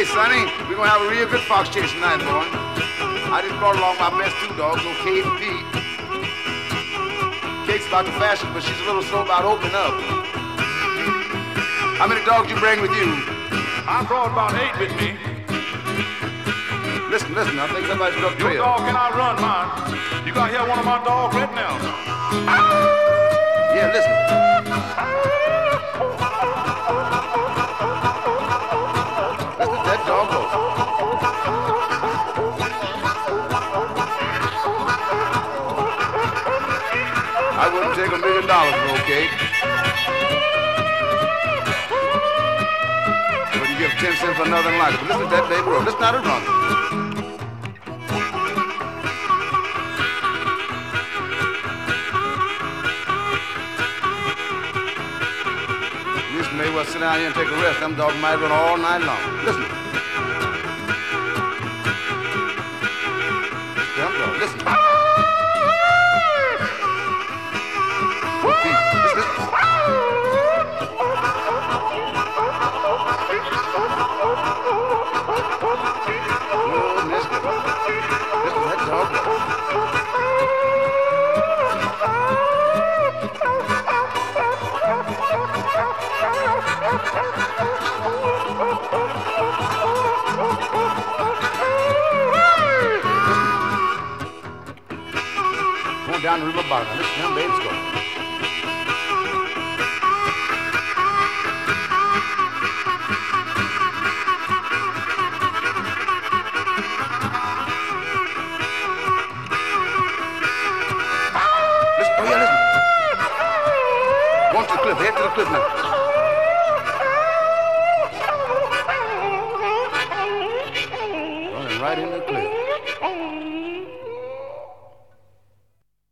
Hey, Sonny, we're gonna have a real good fox chase tonight, boy. I just brought along my best two dogs, old Kate and Pete. Kate's about the fastest, but she's a little slow about opening up. How many dogs you bring with you? I brought about 8 with me. Listen, I think somebody struck Your trail. dog cannot run, man. You gotta hear one of my dogs right now. Yeah, listen. Listen to that dog go. I wouldn't take $1 million for okay. Wouldn't give 10 cents for nothing like it. But listen to that baby roll. Listen how it runs. May well sit down here and take a rest. Them dogs might run all night long. Listen. Them dogs, listen. Listen. Goodness, listen to that dog. Going down the river bottom. Listen to them babies go. Listen, oh yeah, listen. Going to the cliff, head to the cliff now. Running right in the cliff.